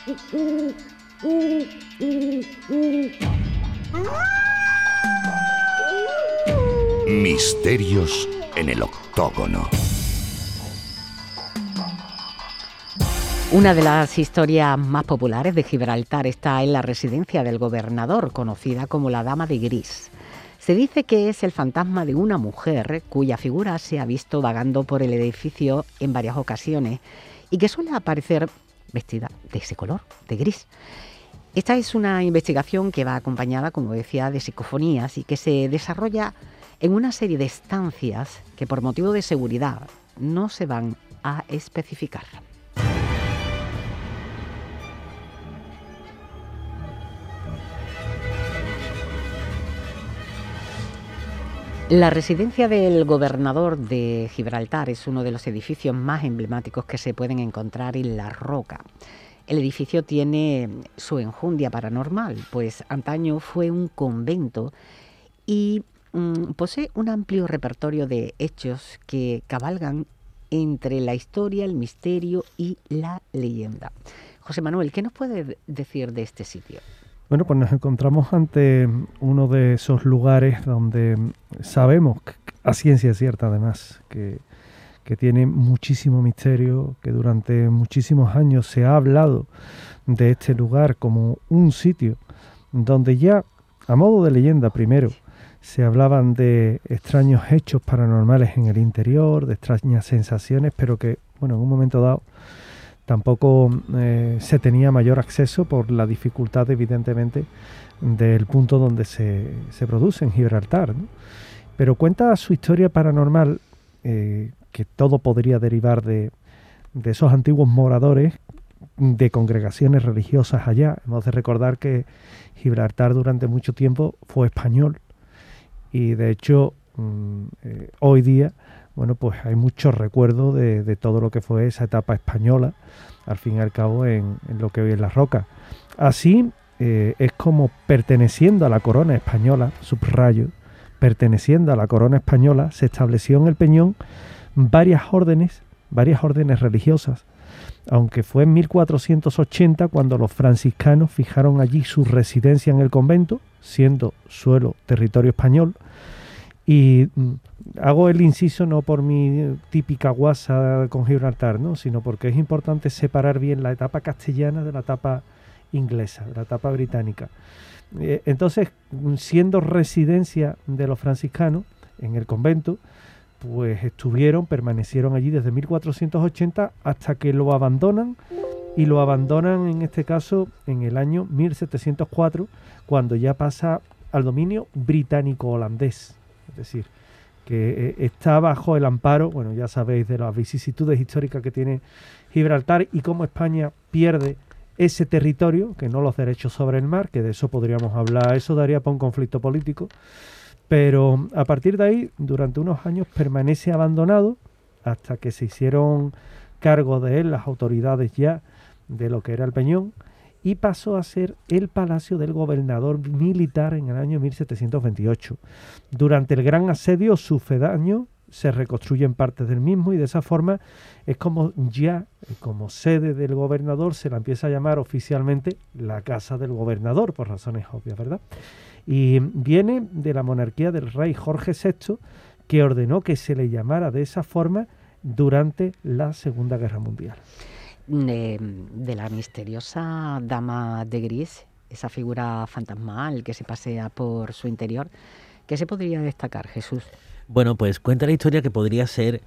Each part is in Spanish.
Misterios en el octógono. Una de las historias más populares de Gibraltar está en la residencia del gobernador, conocida como la Dama de Gris. Se dice que es el fantasma de una mujer cuya figura se ha visto vagando por el edificio en varias ocasiones y que suele aparecer vestida de ese color, de gris. Esta es una investigación que va acompañada, como decía, de psicofonías y que se desarrolla en una serie de estancias que por motivo de seguridad no se van a especificar. La residencia del gobernador de Gibraltar es uno de los edificios más emblemáticos que se pueden encontrar en La Roca. El edificio tiene su enjundia paranormal, pues antaño fue un convento y posee un amplio repertorio de hechos que cabalgan entre la historia, el misterio y la leyenda. José Manuel, ¿qué nos puede decir de este sitio? Bueno, pues nos encontramos ante uno de esos lugares donde sabemos, a ciencia cierta además, que tiene muchísimo misterio, que durante muchísimos años se ha hablado de este lugar como un sitio donde ya, a modo de leyenda primero, se hablaban de extraños hechos paranormales en el interior, de extrañas sensaciones, pero que, bueno, en un momento dado tampoco se tenía mayor acceso por la dificultad, evidentemente, del punto donde se produce en Gibraltar, ¿no? Pero cuenta su historia paranormal, que todo podría derivar de esos antiguos moradores de congregaciones religiosas allá. Hemos de recordar que Gibraltar durante mucho tiempo fue español y, de hecho, hoy día, bueno, pues hay muchos recuerdos de todo lo que fue esa etapa española, al fin y al cabo, en lo que hoy es La Roca. Así, es como perteneciendo a la corona española, subrayo, perteneciendo a la corona española, se estableció en el Peñón varias órdenes religiosas, aunque fue en 1480 cuando los franciscanos fijaron allí su residencia en el convento, siendo suelo territorio español. Y hago el inciso no por mi típica guasa con Gibraltar, ¿no?, sino porque es importante separar bien la etapa castellana de la etapa inglesa, de la etapa británica. Entonces, siendo residencia de los franciscanos en el convento, pues permanecieron allí desde 1480 hasta que lo abandonan, y lo abandonan en este caso en el año 1704, cuando ya pasa al dominio británico-holandés. Es decir, que está bajo el amparo, bueno, ya sabéis de las vicisitudes históricas que tiene Gibraltar y cómo España pierde ese territorio, que no los derechos sobre el mar, que de eso podríamos hablar, eso daría para un conflicto político, pero a partir de ahí, durante unos años permanece abandonado hasta que se hicieron cargo de él las autoridades ya de lo que era el Peñón, y pasó a ser el palacio del gobernador militar en el año 1728. Durante el gran asedio sucedáneo se reconstruyen partes del mismo, y de esa forma es como ya, como sede del gobernador, se la empieza a llamar oficialmente la Casa del Gobernador, por razones obvias, ¿verdad? Y viene de la monarquía del rey Jorge VI, que ordenó que se le llamara de esa forma durante la Segunda Guerra Mundial. De la misteriosa Dama de Gris, esa figura fantasmal que se pasea por su interior, ¿qué se podría destacar, Jesús? Bueno, pues cuenta la historia que podría ser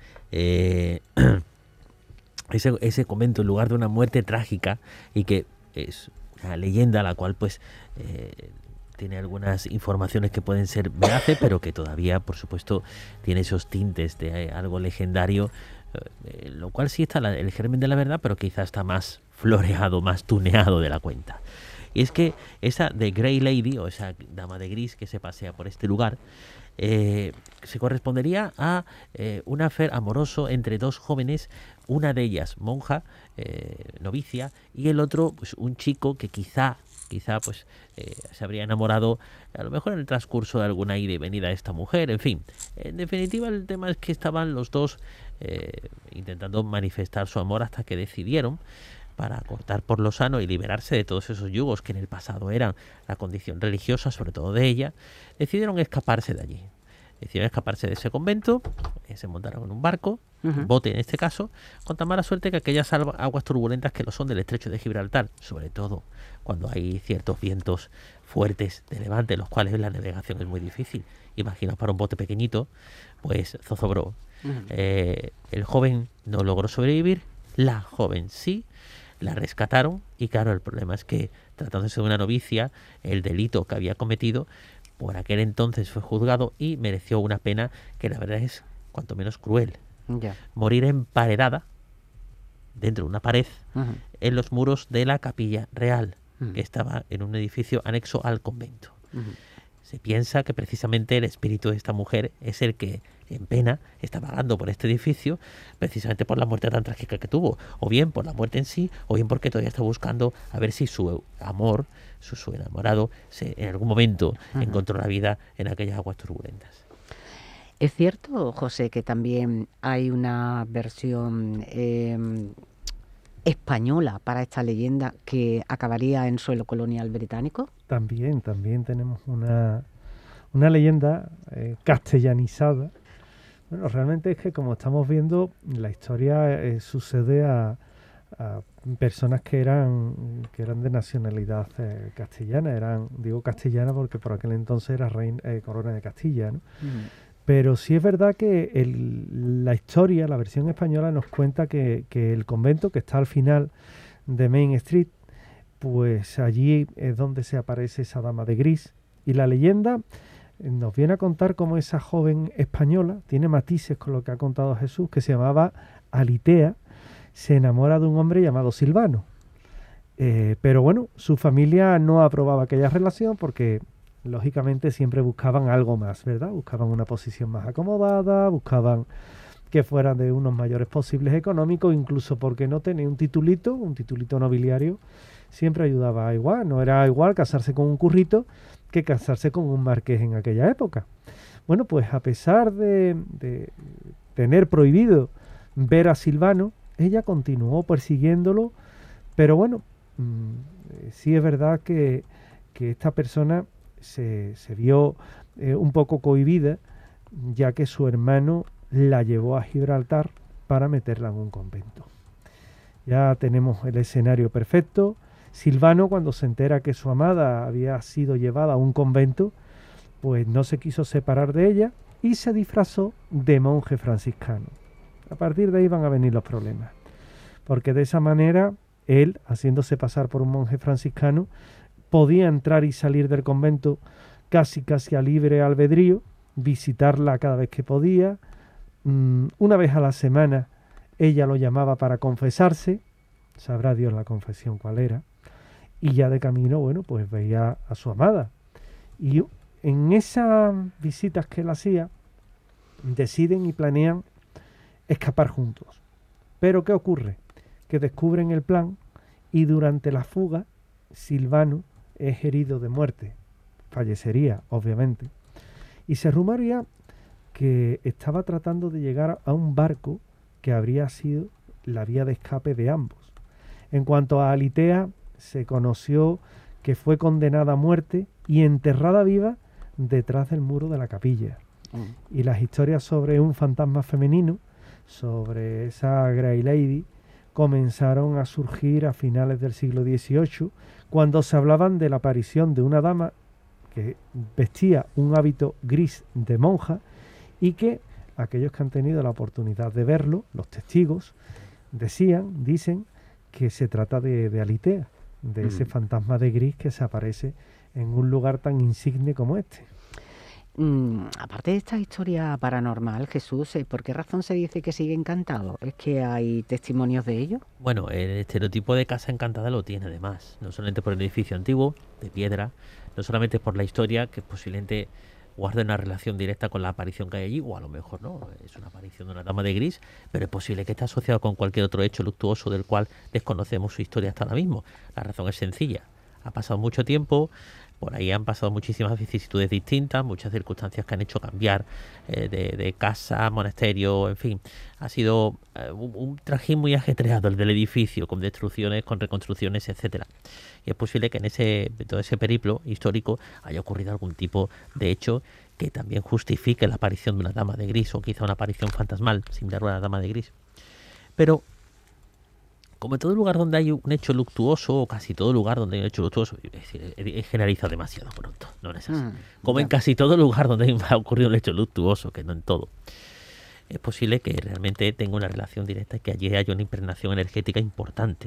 ese convento en lugar de una muerte trágica, y que es una leyenda a la cual pues tiene algunas informaciones que pueden ser veraces, pero que todavía, por supuesto, tiene esos tintes de algo legendario, lo cual sí está el germen de la verdad, pero quizás está más floreado, más tuneado de la cuenta. Y es que esa The Grey Lady, o esa dama de gris que se pasea por este lugar, se correspondería a un affair amoroso entre dos jóvenes, una de ellas monja, novicia, y el otro pues un chico que quizá pues se habría enamorado a lo mejor en el transcurso de alguna ida y venida de esta mujer. En fin, en definitiva, el tema es que estaban los dos intentando manifestar su amor hasta que decidieron para cortar por lo sano y liberarse de todos esos yugos que en el pasado eran la condición religiosa, sobre todo de ella, decidieron escaparse de allí. Decidieron escaparse de ese convento, se montaron en un barco, un bote en este caso, con tan mala suerte que aquellas aguas turbulentas que lo son del estrecho de Gibraltar, sobre todo cuando hay ciertos vientos fuertes de levante, en los cuales la navegación es muy difícil. Imaginaos para un bote pequeñito, pues zozobró. El joven no logró sobrevivir, la joven sí, la rescataron y claro, el problema es que tratándose de una novicia, el delito que había cometido por aquel entonces fue juzgado y mereció una pena que la verdad es cuanto menos cruel. Morir emparedada dentro de una pared en los muros de la Capilla Real, que estaba en un edificio anexo al convento. Se piensa que precisamente el espíritu de esta mujer es el que en pena está vagando por este edificio precisamente por la muerte tan trágica que tuvo, o bien por la muerte en sí, o bien porque todavía está buscando a ver si su amor, su enamorado, en algún momento encontró la vida en aquellas aguas turbulentas. ¿Es cierto, José, que también hay una versión española para esta leyenda que acabaría en suelo colonial británico? También tenemos una leyenda castellanizada. Bueno, realmente es que como estamos viendo, la historia sucede a personas que eran de nacionalidad castellana. Digo castellana porque por aquel entonces era corona de Castilla, ¿no? Pero sí es verdad que la historia, la versión española, nos cuenta que el convento, que está al final de Main Street, pues allí es donde se aparece esa dama de gris. Y la leyenda nos viene a contar cómo esa joven española, tiene matices con lo que ha contado Jesús, que se llamaba Alitea, se enamora de un hombre llamado Silvano. Pero bueno, su familia no aprobaba aquella relación porque lógicamente siempre buscaban algo más, ¿verdad? Buscaban una posición más acomodada, buscaban que fueran de unos mayores posibles económicos, incluso porque no tenía un titulito nobiliario, siempre ayudaba a igual. No era igual casarse con un currito que casarse con un marqués en aquella época. Bueno, pues a pesar de tener prohibido ver a Silvano, ella continuó persiguiéndolo, pero bueno, sí es verdad que esta persona se vio un poco cohibida, ya que su hermano la llevó a Gibraltar para meterla en un convento. Ya tenemos el escenario perfecto. Silvano, cuando se entera que su amada había sido llevada a un convento, pues no se quiso separar de ella y se disfrazó de monje franciscano. A partir de ahí van a venir los problemas, porque de esa manera él, haciéndose pasar por un monje franciscano, podía entrar y salir del convento casi a libre albedrío, visitarla cada vez que podía. Una vez a la semana ella lo llamaba para confesarse, sabrá Dios la confesión cuál era, y ya de camino, bueno, pues veía a su amada. Y en esas visitas que él hacía, deciden y planean escapar juntos. Pero ¿qué ocurre? Que descubren el plan y durante la fuga Silvano es herido de muerte, fallecería obviamente, y se rumorea que estaba tratando de llegar a un barco que habría sido la vía de escape de ambos. En cuanto a Alitea, se conoció que fue condenada a muerte y enterrada viva detrás del muro de la capilla. Y las historias sobre un fantasma femenino, sobre esa Grey Lady, comenzaron a surgir a finales del siglo XVIII, cuando se hablaban de la aparición de una dama que vestía un hábito gris de monja y que aquellos que han tenido la oportunidad de verlo, los testigos, dicen que se trata de Alitea, de ese fantasma de gris que se aparece en un lugar tan insigne como este. Aparte de esta historia paranormal, Jesús, ¿por qué razón se dice que sigue encantado? ¿Es que hay testimonios de ello? Bueno, el estereotipo de casa encantada lo tiene además, no solamente por el edificio antiguo, de piedra, no solamente por la historia, que posiblemente guarda una relación directa con la aparición que hay allí, o a lo mejor no, es una aparición de una dama de gris, pero es posible que esté asociado con cualquier otro hecho luctuoso del cual desconocemos su historia hasta ahora mismo. La razón es sencilla. Ha pasado mucho tiempo, Por ahí han pasado muchísimas vicisitudes distintas, muchas circunstancias que han hecho cambiar de casa, monasterio, en fin. Ha sido un trajín muy ajetreado el del edificio, con destrucciones, con reconstrucciones, etcétera. Y es posible que en todo ese periplo histórico haya ocurrido algún tipo de hecho que también justifique la aparición de una dama de gris, o quizá una aparición fantasmal similar a una dama de gris. Pero como en todo lugar donde hay un hecho luctuoso, o casi todo lugar donde hay un hecho luctuoso, es decir, he generalizado demasiado pronto, no es así. Como en casi todo lugar donde ha ocurrido un hecho luctuoso, que no en todo, es posible que realmente tenga una relación directa y que allí haya una impregnación energética importante.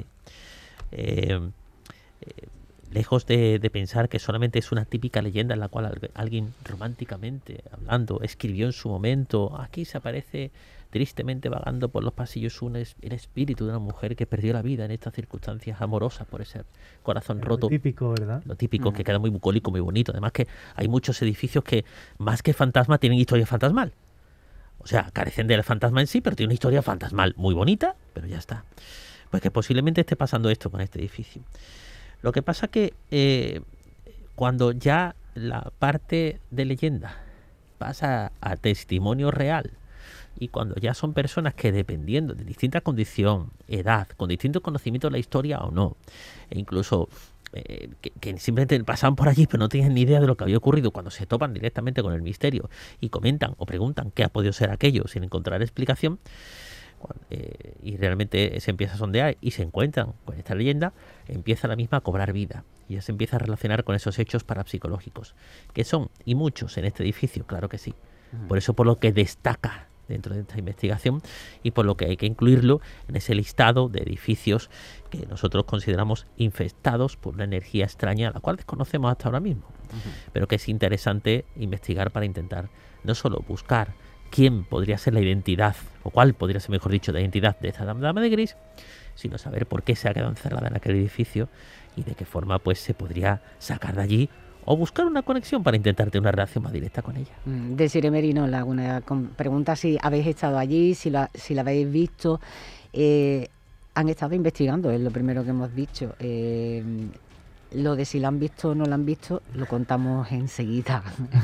Lejos de pensar que solamente es una típica leyenda en la cual alguien románticamente hablando escribió en su momento, aquí se aparece tristemente vagando por los pasillos el espíritu de una mujer que perdió la vida en estas circunstancias amorosas por ese corazón roto. Lo típico, ¿verdad? Lo típico, que queda muy bucólico, muy bonito. Además que hay muchos edificios que, más que fantasma, tienen historia fantasmal. O sea, carecen del fantasma en sí, pero tiene una historia fantasmal muy bonita, pero ya está. Pues que posiblemente esté pasando esto con este edificio. Lo que pasa que cuando ya la parte de leyenda pasa a testimonio real, y cuando ya son personas que, dependiendo de distinta condición, edad, con distintos conocimientos de la historia o no, e incluso que simplemente pasan por allí pero no tienen ni idea de lo que había ocurrido, cuando se topan directamente con el misterio y comentan o preguntan qué ha podido ser aquello sin encontrar explicación, y realmente se empieza a sondear y se encuentran con esta leyenda, empieza la misma a cobrar vida y ya se empieza a relacionar con esos hechos parapsicológicos, que son, y muchos en este edificio, claro que sí. Por eso, por lo que destaca dentro de esta investigación y por lo que hay que incluirlo en ese listado de edificios que nosotros consideramos infestados por una energía extraña, la cual desconocemos hasta ahora mismo, pero que es interesante investigar para intentar no solo buscar quién podría ser la identidad, o cuál podría ser, mejor dicho, la identidad de esta dama de gris, sino saber por qué se ha quedado encerrada en aquel edificio y de qué forma pues se podría sacar de allí, o buscar una conexión para intentar tener una relación más directa con ella. Desiree Merino, una pregunta si habéis estado allí, si la habéis visto. Han estado investigando, es lo primero que hemos dicho. Lo de si la han visto o no la han visto, lo contamos enseguida.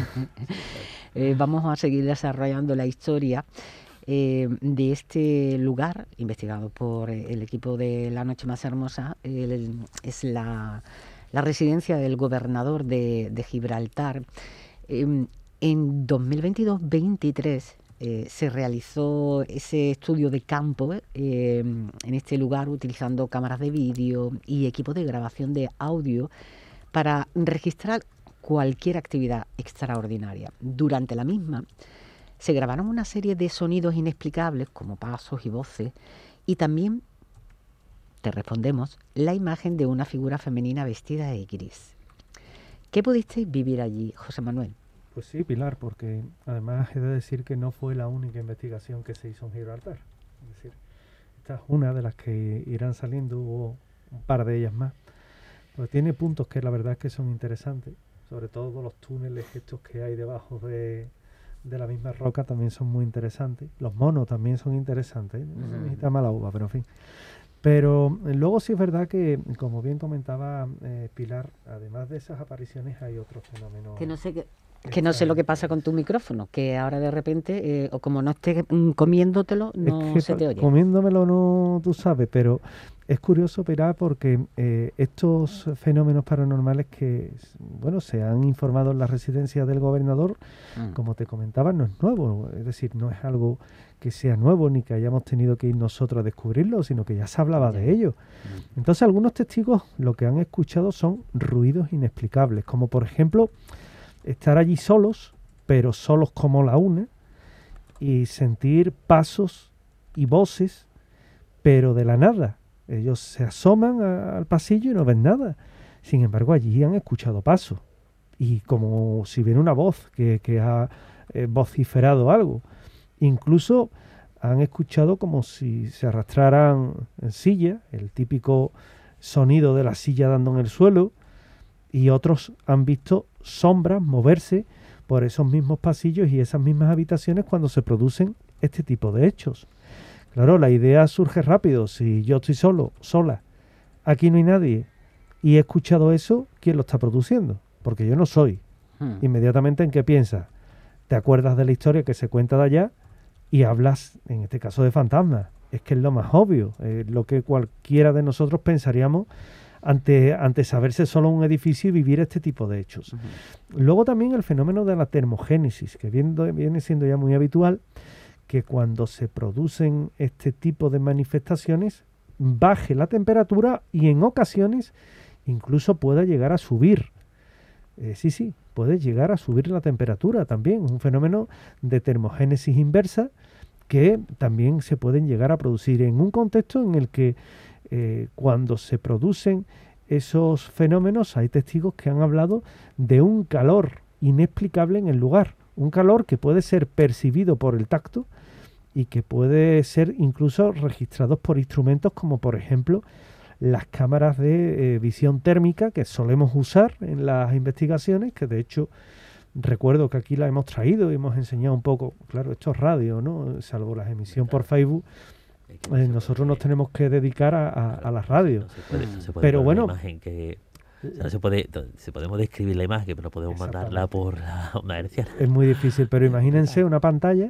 Vamos a seguir desarrollando la historia de este lugar, investigado por el equipo de La Noche Más Hermosa. Es la residencia del gobernador de Gibraltar. En 2022-23 se realizó ese estudio de campo en este lugar, utilizando cámaras de vídeo y equipos de grabación de audio para registrar cualquier actividad extraordinaria. Durante la misma se grabaron una serie de sonidos inexplicables, como pasos y voces, y también, te respondemos, la imagen de una figura femenina vestida de gris. ¿Qué pudisteis vivir allí, José Manuel? Pues sí, Pilar, porque además he de decir que no fue la única investigación que se hizo en Gibraltar. Es decir, esta es una de las que irán saliendo, hubo un par de ellas más. Pues tiene puntos que la verdad es que son interesantes, sobre todo los túneles estos que hay debajo de la misma roca también son muy interesantes. Los monos también son interesantes, no se necesita mala uva, pero en fin. Pero luego sí es verdad que, como bien comentaba Pilar, además de esas apariciones hay otros fenómenos. Que no sé lo que pasa con tu micrófono, que ahora de repente, o como no estés comiéndotelo, no se te oye. Comiéndomelo no, tú sabes, pero es curioso, Pilar, porque estos fenómenos paranormales que, bueno, se han informado en la residencia del gobernador, como te comentaba, no es nuevo. Es decir, no es algo que sea nuevo ni que hayamos tenido que ir nosotros a descubrirlo, sino que ya se hablaba de ello. Entonces, algunos testigos lo que han escuchado son ruidos inexplicables, como por ejemplo estar allí solos, pero solos como la una, y sentir pasos y voces, pero de la nada. Ellos se asoman al pasillo y no ven nada. Sin embargo, allí han escuchado pasos, y como si viene una voz que ha vociferado algo. Incluso han escuchado como si se arrastraran en silla, el típico sonido de la silla dando en el suelo, y otros han visto sombras moverse por esos mismos pasillos y esas mismas habitaciones cuando se producen este tipo de hechos. Claro, la idea surge rápido. Si yo estoy solo, sola, aquí no hay nadie, y he escuchado eso, ¿quién lo está produciendo? porque yo no soy. Inmediatamente, ¿en qué piensas? Te acuerdas de la historia que se cuenta de allá y hablas, en este caso, de fantasmas. Es que es lo más obvio, lo que cualquiera de nosotros pensaríamos ante saberse solo un edificio y vivir este tipo de hechos. Luego también el fenómeno de la termogénesis, que viene siendo ya muy habitual, que cuando se producen este tipo de manifestaciones baje la temperatura y en ocasiones incluso pueda llegar a subir. Sí, puede llegar a subir la temperatura también, un fenómeno de termogénesis inversa que también se pueden llegar a producir en un contexto en el que cuando se producen esos fenómenos hay testigos que han hablado de un calor inexplicable en el lugar, un calor que puede ser percibido por el tacto y que puede ser incluso registrado por instrumentos como por ejemplo las cámaras de visión térmica que solemos usar en las investigaciones, que de hecho recuerdo que aquí la hemos traído y hemos enseñado un poco, claro, esto es radio, ¿no? Salvo la emisión por Facebook, nosotros nos tenemos que dedicar a la radio. No se puede pero bueno, imagen que, o sea, podemos describir la imagen, pero podemos mandarla por la onda hertziana. Es muy difícil, pero imagínense una pantalla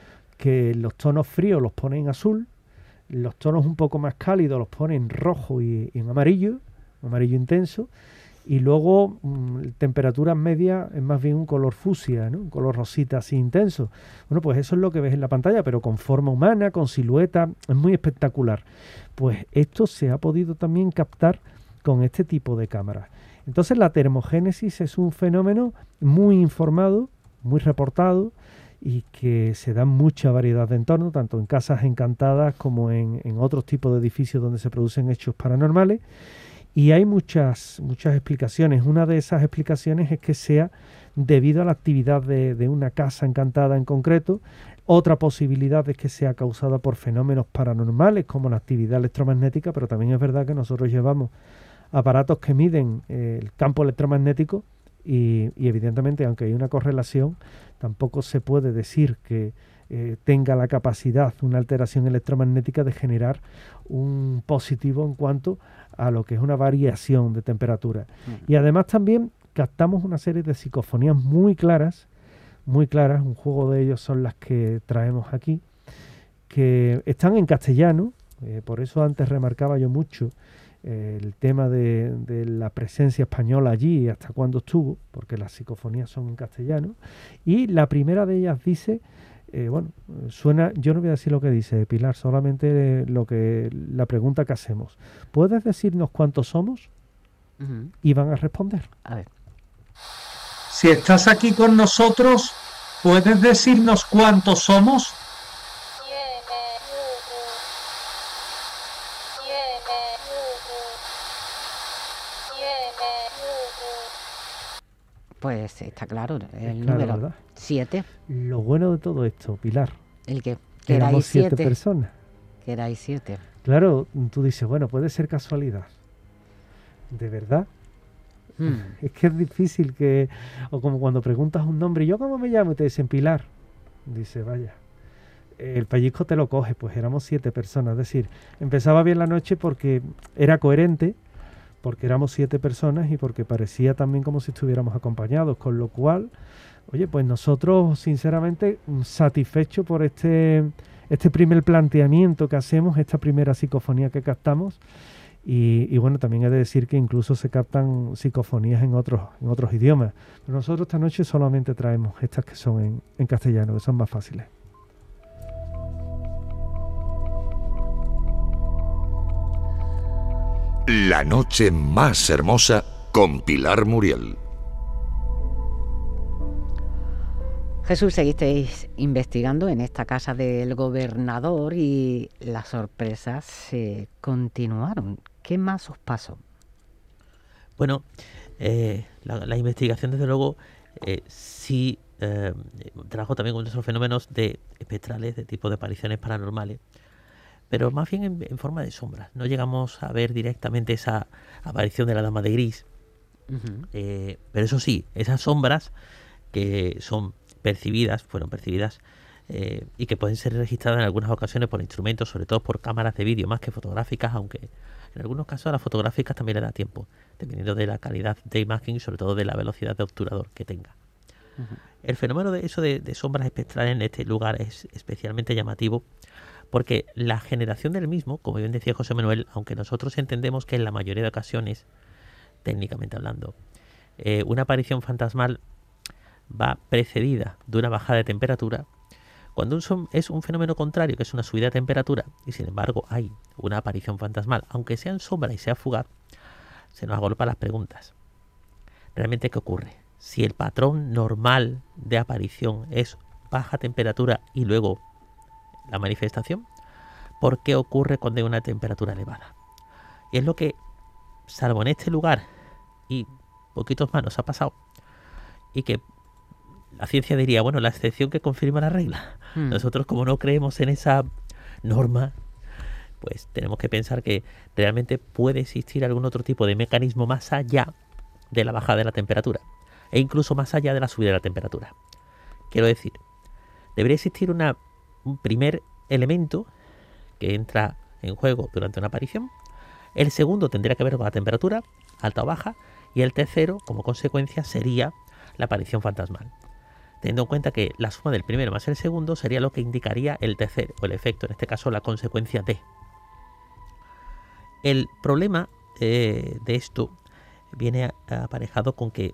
que los tonos fríos los pone en azul, los tonos un poco más cálidos los pone en rojo y en amarillo intenso, y luego temperaturas medias es más bien un color fucsia, ¿no? Un color rosita así intenso. Bueno, pues eso es lo que ves en la pantalla, pero con forma humana, con silueta, es muy espectacular. Pues esto se ha podido también captar con este tipo de cámaras. Entonces la termogénesis es un fenómeno muy informado, muy reportado, y que se da mucha variedad de entornos, tanto en casas encantadas como en otros tipos de edificios donde se producen hechos paranormales. Y hay muchas explicaciones. Una de esas explicaciones es que sea debido a la actividad de una casa encantada en concreto. Otra posibilidad es que sea causada por fenómenos paranormales como la actividad electromagnética, pero también es verdad que nosotros llevamos aparatos que miden el campo electromagnético y evidentemente, aunque hay una correlación, tampoco se puede decir que tenga la capacidad, una alteración electromagnética, de generar un positivo en cuanto a lo que es una variación de temperatura. Y además también captamos una serie de psicofonías muy claras, un juego de ellos son las que traemos aquí, que están en castellano, por eso antes remarcaba yo mucho el tema de la presencia española allí y hasta cuándo estuvo, porque las psicofonías son en castellano, y la primera de ellas dice, suena, yo no voy a decir lo que dice Pilar, solamente la pregunta que hacemos. ¿Puedes decirnos cuántos somos? Y van a responder. A ver. Si estás aquí con nosotros, ¿puedes decirnos cuántos somos? Pues está claro, el claro, número ¿verdad? 7. Lo bueno de todo esto, Pilar, ¿El qué? que éramos erais 7 7. personas. Que erais 7. Claro, tú dices, bueno, puede ser casualidad. ¿De verdad? Es que es difícil que... O como cuando preguntas un nombre, ¿yo cómo me llamo? Y te dicen Pilar. Dice, vaya, el pellizco te lo coge. Pues éramos 7 personas. Es decir, empezaba bien la noche porque era coherente, porque éramos 7 personas y porque parecía también como si estuviéramos acompañados. Con lo cual, oye, pues nosotros sinceramente satisfechos por este primer planteamiento que hacemos, esta primera psicofonía que captamos. Y bueno, también he de decir que incluso se captan psicofonías en otros idiomas. Pero nosotros esta noche solamente traemos estas que son en castellano, que son más fáciles. La noche más hermosa con Pilar Muriel. Jesús, seguisteis investigando en esta casa del gobernador y las sorpresas continuaron. ¿Qué más os pasó? Bueno, la investigación, desde luego, sí trajo también otros fenómenos de espectrales, de tipo de apariciones paranormales, pero más bien en forma de sombras. No llegamos a ver directamente esa aparición de la Dama de Gris, pero eso sí, esas sombras que fueron percibidas y que pueden ser registradas en algunas ocasiones por instrumentos, sobre todo por cámaras de vídeo más que fotográficas, aunque en algunos casos a las fotográficas también le da tiempo. dependiendo de la calidad de imagen y sobre todo de la velocidad de obturador que tenga. El fenómeno de eso de sombras espectrales en este lugar es especialmente llamativo porque la generación del mismo, como bien decía José Manuel, aunque nosotros entendemos que en la mayoría de ocasiones, técnicamente hablando, una aparición fantasmal va precedida de una bajada de temperatura, cuando es un fenómeno contrario, que es una subida de temperatura, y sin embargo hay una aparición fantasmal, aunque sea en sombra y sea fugaz, se nos agolpan las preguntas. ¿Realmente qué ocurre? Si el patrón normal de aparición es baja temperatura y luego la manifestación, ¿por qué ocurre cuando hay una temperatura elevada? Y es lo que, salvo en este lugar y poquitos más, nos ha pasado, y que la ciencia diría, bueno, la excepción que confirma la regla. Nosotros, como no creemos en esa norma, pues tenemos que pensar que realmente puede existir algún otro tipo de mecanismo más allá de la bajada de la temperatura e incluso más allá de la subida de la temperatura. Quiero decir, debería existir un primer elemento que entra en juego durante una aparición. El segundo tendría que ver con la temperatura, alta o baja, y el tercero, como consecuencia, sería la aparición fantasmal. Teniendo en cuenta que la suma del primero más el segundo sería lo que indicaría el tercero, o el efecto, en este caso la consecuencia de. El problema de esto viene aparejado con que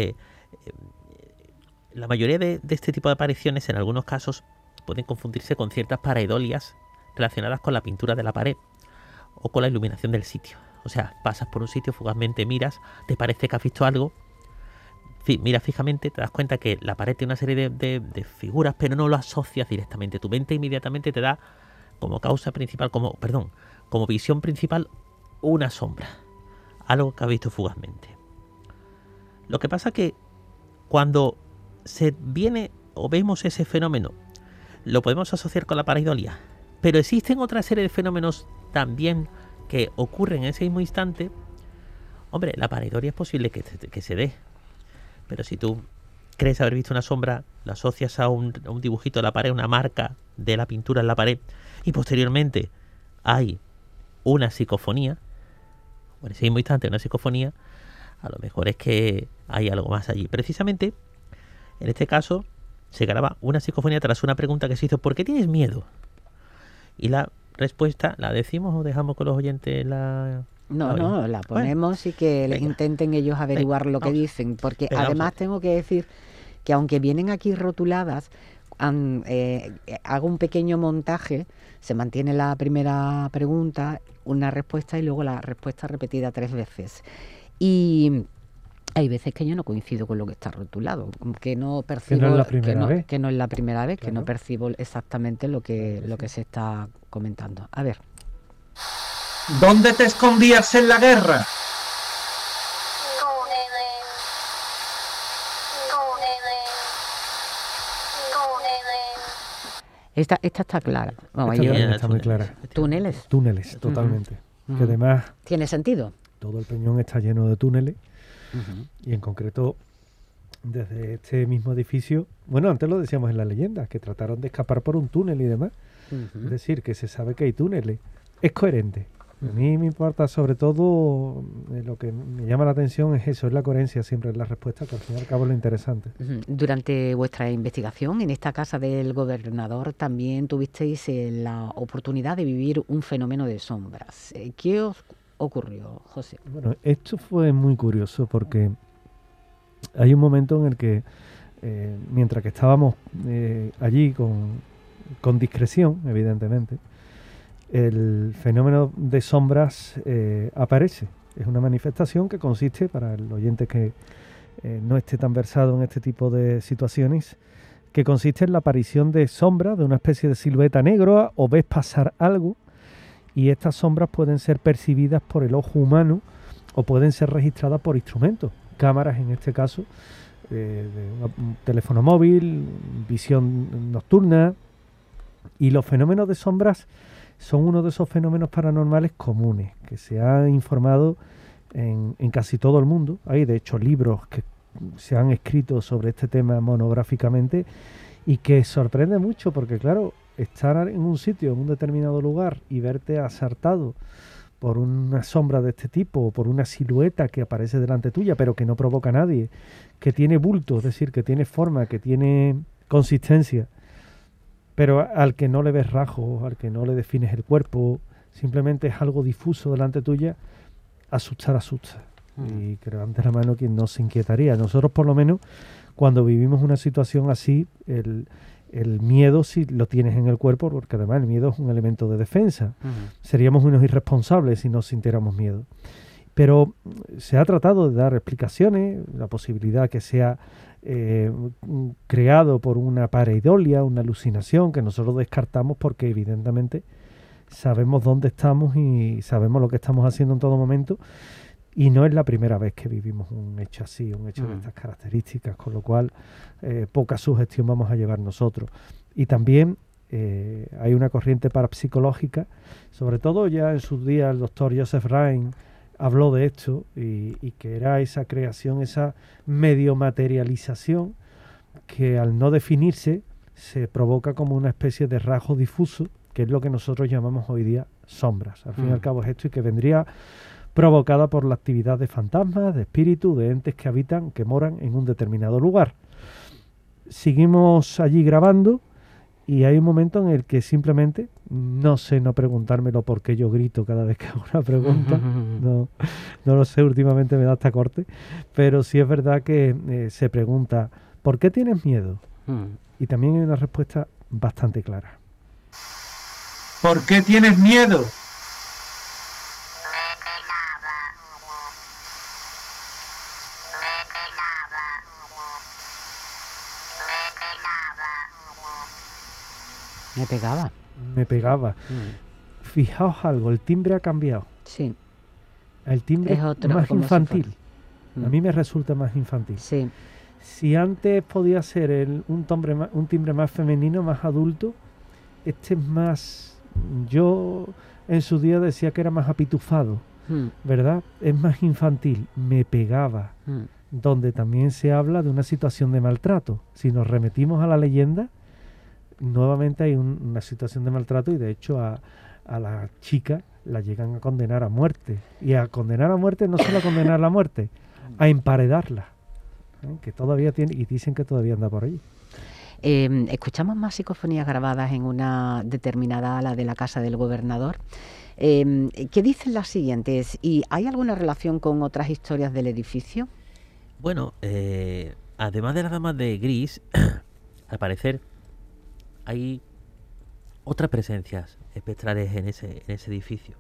la mayoría de este tipo de apariciones en algunos casos pueden confundirse con ciertas pareidolias relacionadas con la pintura de la pared o con la iluminación del sitio. O sea, pasas por un sitio, fugazmente miras, te parece que has visto algo, mira fijamente, te das cuenta que la pared tiene una serie de figuras, pero no lo asocias directamente. Tu mente inmediatamente te da como causa principal, como visión principal, una sombra, algo que has visto fugazmente. Lo que pasa que cuando se viene o vemos ese fenómeno, lo podemos asociar con la pareidolia, pero existen otra serie de fenómenos también que ocurren en ese mismo instante. Hombre, la pareidolia es posible que se dé, pero si tú crees haber visto una sombra, la asocias a un dibujito de la pared, una marca de la pintura en la pared, y posteriormente hay una psicofonía, o en ese mismo instante una psicofonía, a lo mejor es que hay algo más allí. Precisamente, en este caso, se graba una psicofonía tras una pregunta que se hizo: ¿por qué tienes miedo? Y la respuesta, ¿la decimos o dejamos con los oyentes la...? No, la ponemos, bueno, y que intenten ellos averiguar lo que dicen, porque además tengo que decir que aunque vienen aquí rotuladas, hago un pequeño montaje, se mantiene la primera pregunta, una respuesta y luego la respuesta repetida 3 veces. Y hay veces que yo no coincido con lo que está rotulado, que no percibo, que no es la primera vez, que no es la primera vez, claro, que no percibo exactamente lo que se está comentando. A ver. ¿Dónde te escondías en la guerra? Esta está clara. Vamos, está muy clara. Túneles. Túneles, totalmente. Que además... ¿Tiene sentido? Todo el Peñón está lleno de túneles. Y en concreto, desde este mismo edificio... Bueno, antes lo decíamos en la leyenda, que trataron de escapar por un túnel y demás. Es decir, que se sabe que hay túneles. Es coherente. A mí me importa sobre todo, lo que me llama la atención es eso, es la coherencia siempre en la respuesta, que al fin y al cabo es lo interesante. Durante vuestra investigación en esta casa del gobernador también tuvisteis la oportunidad de vivir un fenómeno de sombras. ¿Qué os ocurrió, José? Bueno, esto fue muy curioso porque hay un momento en el que, mientras que estábamos allí con discreción, evidentemente, el fenómeno de sombras aparece. Es una manifestación que consiste, para el oyente que no esté tan versado en este tipo de situaciones, que consiste en la aparición de sombras, de una especie de silueta negra, o ves pasar algo, y estas sombras pueden ser percibidas por el ojo humano o pueden ser registradas por instrumentos, cámaras en este caso, un teléfono móvil, visión nocturna. Y los fenómenos de sombras son uno de esos fenómenos paranormales comunes que se ha informado en casi todo el mundo. Hay de hecho libros que se han escrito sobre este tema monográficamente y que sorprende mucho porque claro, estar en un sitio, en un determinado lugar y verte asaltado por una sombra de este tipo o por una silueta que aparece delante tuya pero que no provoca a nadie, que tiene bulto, es decir, que tiene forma, que tiene consistencia, pero al que no le ves rasgos, al que no le defines el cuerpo, simplemente es algo difuso delante tuya, asusta. Y que levante la mano quien no se inquietaría. Nosotros, por lo menos, cuando vivimos una situación así, el miedo sí lo tienes en el cuerpo, porque además el miedo es un elemento de defensa. Seríamos unos irresponsables si no sintiéramos miedo. Pero se ha tratado de dar explicaciones, la posibilidad que sea creado por una pareidolia, una alucinación, que nosotros descartamos porque evidentemente sabemos dónde estamos y sabemos lo que estamos haciendo en todo momento. Y no es la primera vez que vivimos un hecho así, un hecho de estas características, con lo cual poca sugestión vamos a llevar nosotros. Y también hay una corriente parapsicológica, sobre todo ya en sus días el doctor Joseph Rhine habló de esto, y que era esa creación, esa medio materialización que al no definirse se provoca como una especie de rasgo difuso, que es lo que nosotros llamamos hoy día sombras. Al fin y al cabo es esto, y que vendría provocada por la actividad de fantasmas, de espíritus, de entes que habitan, que moran en un determinado lugar. Seguimos allí grabando y hay un momento en el que simplemente, no sé, no preguntármelo por qué yo grito cada vez que hago una pregunta, no lo sé, últimamente me da hasta corte, pero sí es verdad que se pregunta, ¿por qué tienes miedo? Y también hay una respuesta bastante clara. ¿Por qué tienes miedo? Me pegaba. Fijaos algo, el timbre ha cambiado. Sí. El timbre Es otro, más como infantil. si fuera. A mí me resulta más infantil. Sí. Si antes podía ser un timbre más femenino, más adulto, este es más... Yo en su día decía que era más apitufado, ¿verdad? Es más infantil, me pegaba. Donde también se habla de una situación de maltrato. Si nos remitimos a la leyenda, nuevamente hay una situación de maltrato, y de hecho a la chica la llegan a condenar a muerte. Y a condenar a muerte, no solo a condenar a la muerte, a emparedarla. Que todavía tiene, y dicen que todavía anda por ahí. Escuchamos más psicofonías grabadas en una determinada ala de la casa del gobernador. ¿Qué dicen las siguientes? ¿Y hay alguna relación con otras historias del edificio? Bueno, además de las damas de gris, al parecer hay otras presencias espectrales en ese edificio.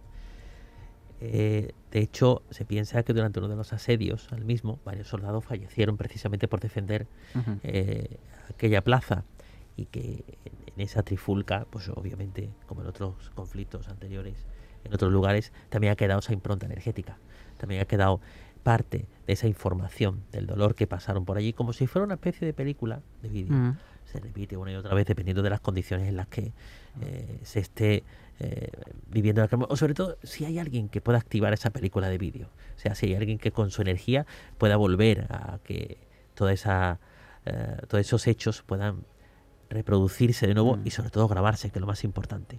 De hecho, se piensa que durante uno de los asedios al mismo, varios soldados fallecieron precisamente por defender aquella plaza, y que en esa trifulca, pues obviamente, como en otros conflictos anteriores, en otros lugares, también ha quedado esa impronta energética, también ha quedado parte de esa información del dolor que pasaron por allí, como si fuera una especie de película de vídeo. Se repite una y otra vez dependiendo de las condiciones en las que se esté viviendo la crema, o sobre todo si hay alguien que pueda activar esa película de vídeo, o sea, si hay alguien que con su energía pueda volver a que todos esos hechos puedan reproducirse de nuevo y sobre todo grabarse, que es lo más importante.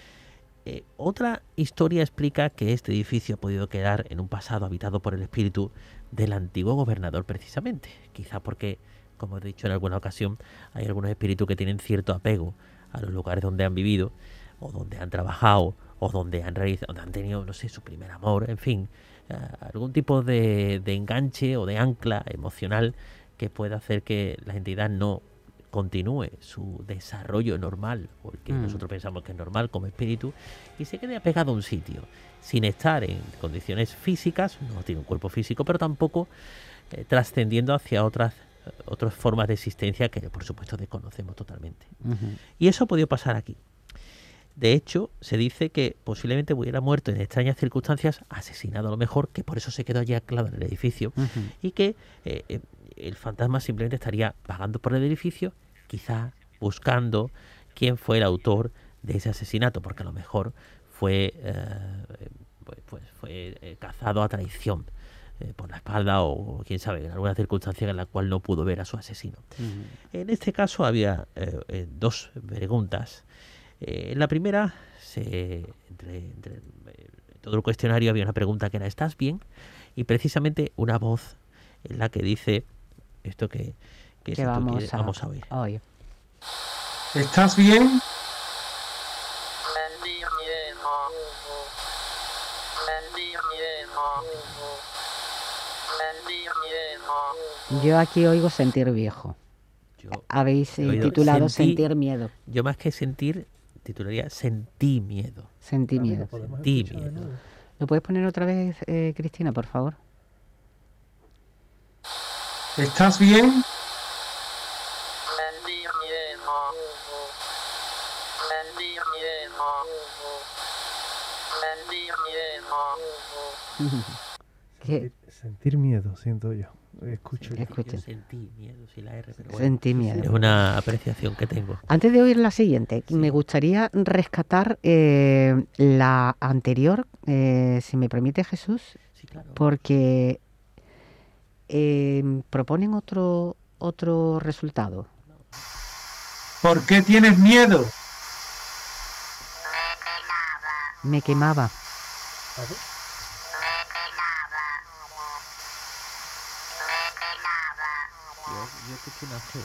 Otra historia explica que este edificio ha podido quedar en un pasado habitado por el espíritu del antiguo gobernador precisamente, quizá porque, como he dicho en alguna ocasión, hay algunos espíritus que tienen cierto apego a los lugares donde han vivido, o donde han trabajado, o donde han realizado, donde han tenido, no sé, su primer amor, en fin, algún tipo de enganche o de ancla emocional que pueda hacer que la entidad no continúe su desarrollo normal, porque nosotros pensamos que es normal como espíritu, y se quede apegado a un sitio, sin estar en condiciones físicas, no tiene un cuerpo físico, pero tampoco trascendiendo hacia otras formas de existencia que por supuesto desconocemos totalmente. Y eso ha podido pasar aquí. De hecho, se dice que posiblemente hubiera muerto en extrañas circunstancias, asesinado a lo mejor, que por eso se quedó allí anclado en el edificio, y que el fantasma simplemente estaría vagando por el edificio, quizá buscando quién fue el autor de ese asesinato, porque a lo mejor fue cazado a traición por la espalda, o quién sabe, en alguna circunstancia en la cual no pudo ver a su asesino. En este caso había dos preguntas. La primera, entre todo el cuestionario había una pregunta que era ¿estás bien? Y precisamente una voz en la que dice esto que si tú quieres, vamos a oír. Oye. ¿Estás bien? Yo aquí oigo sentir viejo. Habéis titulado Sentir miedo. Yo más que sentir, titularía Sentí miedo. Sentí miedo. Sentí miedo. ¿Lo puedes poner otra vez, Cristina, por favor? ¿Estás bien? Sentir miedo, siento yo. Escucho. Yo sentí miedo, sí, la R, pero bueno, Sentí miedo. Es una apreciación que tengo. Antes de oír la siguiente, me gustaría rescatar la anterior, si me permite, Jesús, Sí, claro. porque proponen otro resultado. ¿Por qué tienes miedo? Me quemaba. Yo escucho una fe.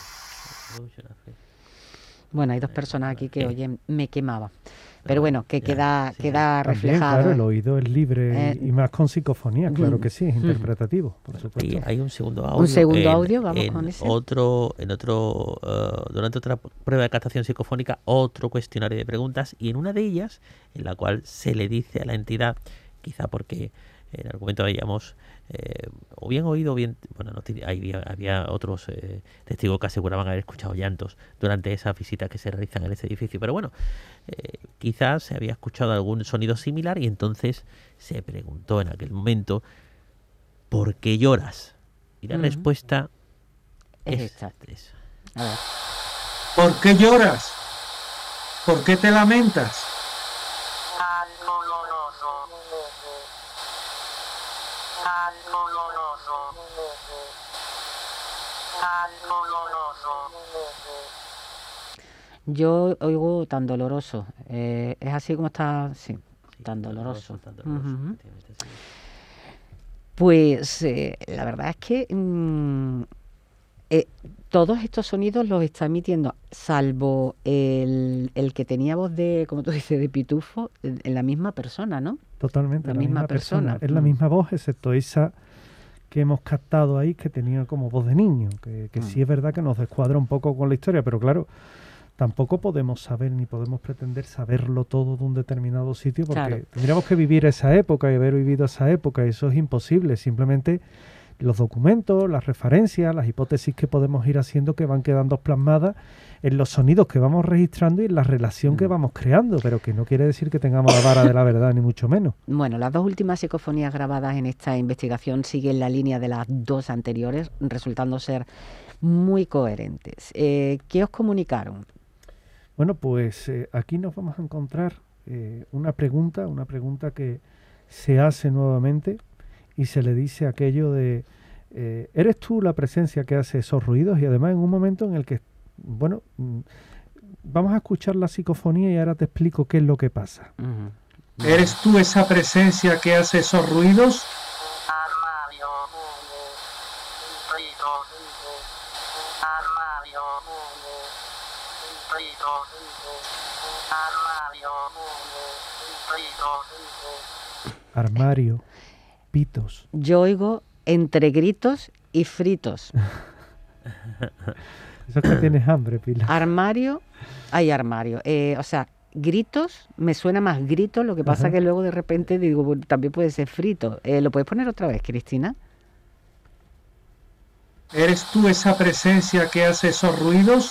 Bueno, hay dos personas aquí que oyen me quemaba. Pero bueno, que queda También, reflejado. claro, el oído es libre y más con psicofonía, claro que sí, es interpretativo, por supuesto. Y hay un segundo audio. Un segundo audio, vamos con ese. Durante otra prueba de captación psicofónica, otro cuestionario de preguntas, y en una de ellas, en la cual se le dice a la entidad, quizá porque en el argumento habíamos o bien oído o bien, bueno, había otros testigos que aseguraban haber escuchado llantos durante esas visitas que se realizan en ese edificio, pero bueno, quizás se había escuchado algún sonido similar y entonces se preguntó en aquel momento ¿por qué lloras? Y la respuesta es es esta. esa. A ver. ¿Por qué lloras? ¿Por qué te lamentas? Yo oigo tan doloroso. Es así como está, sí, tan doloroso. Ujú. Pues la verdad es que todos estos sonidos los está emitiendo, salvo el que tenía voz de, como tú dices, de pitufo, en la misma persona, ¿no? Totalmente, La la misma misma persona. persona. Es la misma voz, excepto esa que hemos captado ahí, que tenía como voz de niño, que sí es verdad que nos descuadra un poco con la historia, pero claro, tampoco podemos saber ni podemos pretender saberlo todo de un determinado sitio, porque Claro. tendríamos que vivir esa época y haber vivido esa época, y eso es imposible. Simplemente los documentos, las referencias, las hipótesis que podemos ir haciendo que van quedando plasmadas en los sonidos que vamos registrando y en la relación que vamos creando, pero que no quiere decir que tengamos la vara de la verdad, ni mucho menos. Bueno, las dos últimas psicofonías grabadas en esta investigación siguen la línea de las dos anteriores, resultando ser muy coherentes. ¿Qué os comunicaron? Bueno, pues aquí nos vamos a encontrar una pregunta que se hace nuevamente y se le dice aquello de ¿eres tú la presencia que hace esos ruidos? Y además en un momento en el que, bueno, vamos a escuchar la psicofonía y ahora te explico qué es lo que pasa. ¿Eres tú esa presencia que hace esos ruidos? Armario, pitos. Yo oigo entre gritos y fritos. Eso es que tienes hambre, Pilar. Armario, hay armario. O sea, gritos, me suena más gritos, lo que pasa que luego de repente digo, bueno, también puede ser frito. ¿Lo puedes poner otra vez, Cristina? ¿Eres tú esa presencia que hace esos ruidos?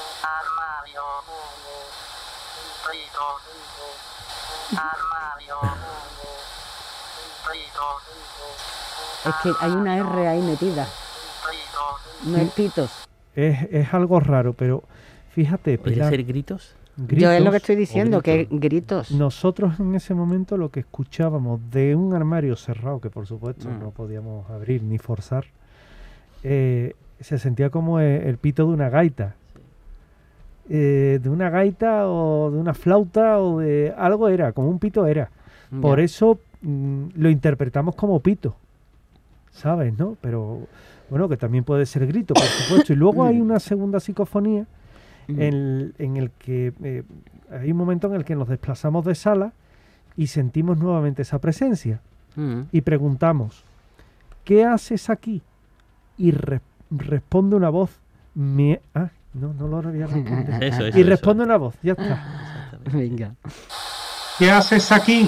Es que hay una R ahí metida. No es pitos. Es algo raro, pero fíjate, ¿Puede Pilar, ser gritos? Yo es lo que estoy o diciendo, que gritos. gritos. nosotros en ese momento lo que escuchábamos de un armario cerrado, que por supuesto no podíamos abrir ni forzar, se sentía como el pito de una gaita. De una gaita o de una flauta o de algo era, como un pito era. Por Ya. eso lo interpretamos como pito, ¿sabes? ¿No? Pero bueno, que también puede ser grito, por supuesto. Y luego hay una segunda psicofonía en el que hay un momento en el que nos desplazamos de sala y sentimos nuevamente esa presencia. Y preguntamos, ¿qué haces aquí? Y responde una voz. No lo había respondido. Y responde una voz, ya está. Venga. ¿Qué haces aquí?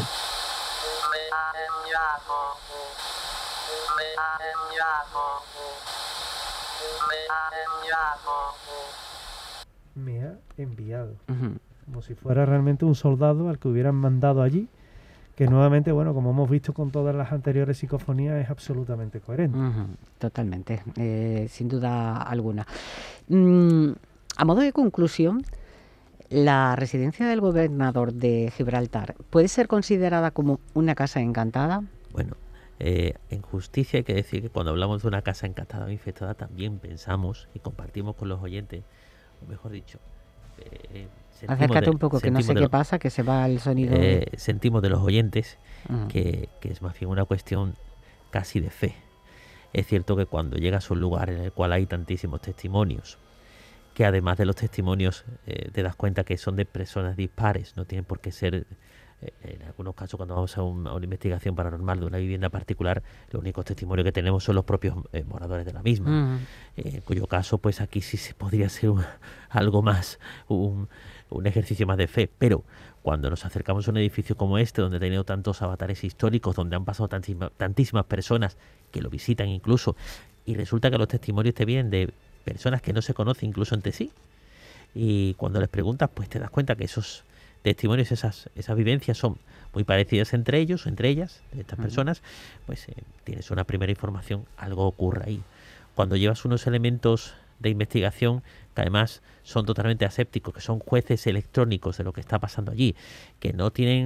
Me ha enviado. Como si fuera realmente un soldado al que hubieran mandado allí, que nuevamente, bueno, como hemos visto con todas las anteriores psicofonías, es absolutamente coherente. Totalmente, sin duda alguna. A modo de conclusión, la residencia del gobernador de Gibraltar ¿puede ser considerada como una casa encantada? Bueno, en justicia hay que decir que cuando hablamos de una casa encantada o infectada también pensamos y compartimos con los oyentes, o mejor dicho, acércate un poco, que no sé qué pasa, que se va el sonido. Sentimos de los oyentes que es más bien una cuestión casi de fe. Es cierto que cuando llegas a un lugar en el cual hay tantísimos testimonios, que además de los testimonios te das cuenta que son de personas dispares, no tienen por qué ser, en algunos casos cuando vamos a una investigación paranormal de una vivienda particular, los únicos testimonios que tenemos son los propios moradores de la misma, en cuyo caso pues aquí sí se podría ser algo más, un ejercicio más de fe, pero cuando nos acercamos a un edificio como este, donde ha tenido tantos avatares históricos, donde han pasado tantísimas personas que lo visitan incluso, y resulta que los testimonios te vienen de personas que no se conocen incluso entre sí, y cuando les preguntas pues te das cuenta que esos testimonios, esas vivencias son muy parecidas entre ellos o entre ellas, de estas personas, pues tienes una primera información, algo ocurre ahí. Cuando llevas unos elementos de investigación que además son totalmente asépticos, que son jueces electrónicos de lo que está pasando allí, que no tienen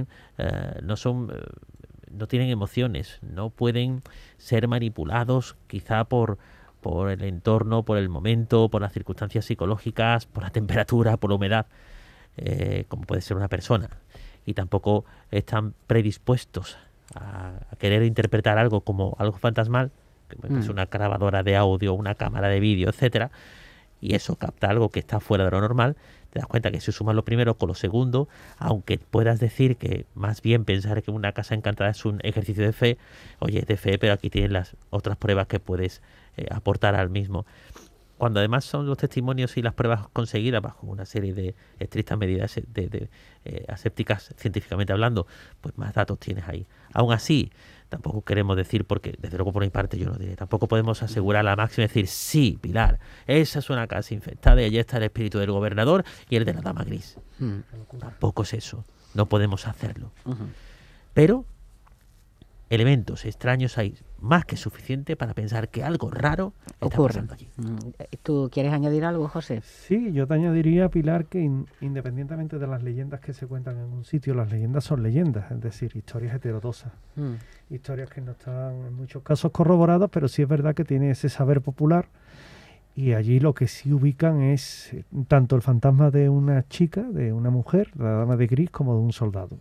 no tienen emociones, no pueden ser manipulados quizá por el entorno, por el momento, por las circunstancias psicológicas, por la temperatura, por la humedad, como puede ser una persona, y tampoco están predispuestos a querer interpretar algo como algo fantasmal, que es una grabadora de audio, una cámara de vídeo, etcétera, y eso capta algo que está fuera de lo normal. Te das cuenta que si sumas lo primero con lo segundo, aunque puedas decir que más bien pensar que una casa encantada es un ejercicio de fe, oye, es de fe, pero aquí tienes las otras pruebas que puedes aportar al mismo. Cuando además son los testimonios y las pruebas conseguidas bajo una serie de estrictas medidas asépticas, científicamente hablando, pues más datos tienes ahí. Aún así, tampoco queremos decir, porque desde luego por mi parte yo no diré, tampoco podemos asegurar a la máxima y decir, sí, Pilar, esa es una casa infectada y allí está el espíritu del gobernador y el de la dama gris. Tampoco es eso, no podemos hacerlo. Pero elementos extraños hay más que suficiente para pensar que algo raro está pasando allí. ¿Tú quieres añadir algo, José? Sí, yo te añadiría, Pilar, que independientemente de las leyendas que se cuentan en un sitio, las leyendas son leyendas, es decir, historias heterodosas. Historias que no están en muchos casos corroboradas, pero sí es verdad que tiene ese saber popular, y allí lo que sí ubican es tanto el fantasma de una chica, de una mujer, la dama de gris, como de un soldado.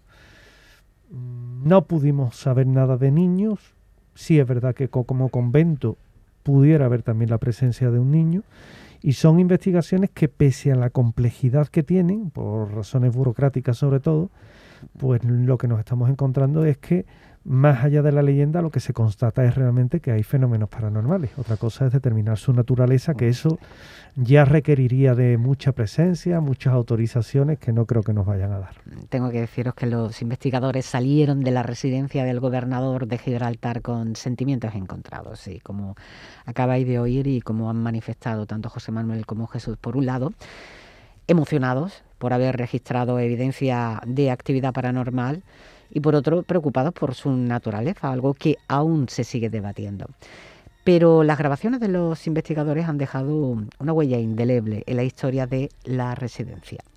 No pudimos saber nada de niños. Sí es verdad que como convento pudiera haber también la presencia de un niño, y son investigaciones que, pese a la complejidad que tienen, por razones burocráticas sobre todo, pues lo que nos estamos encontrando es que más allá de la leyenda lo que se constata es realmente que hay fenómenos paranormales. Otra cosa es determinar su naturaleza, que eso ya requeriría de mucha presencia, muchas autorizaciones que no creo que nos vayan a dar. Tengo que deciros que los investigadores salieron de la residencia del gobernador de Gibraltar con sentimientos encontrados, y como acabáis de oír y como han manifestado tanto José Manuel como Jesús, por un lado, emocionados por haber registrado evidencia de actividad paranormal, y por otro, preocupados por su naturaleza, algo que aún se sigue debatiendo. Pero las grabaciones de los investigadores han dejado una huella indeleble en la historia de la residencia.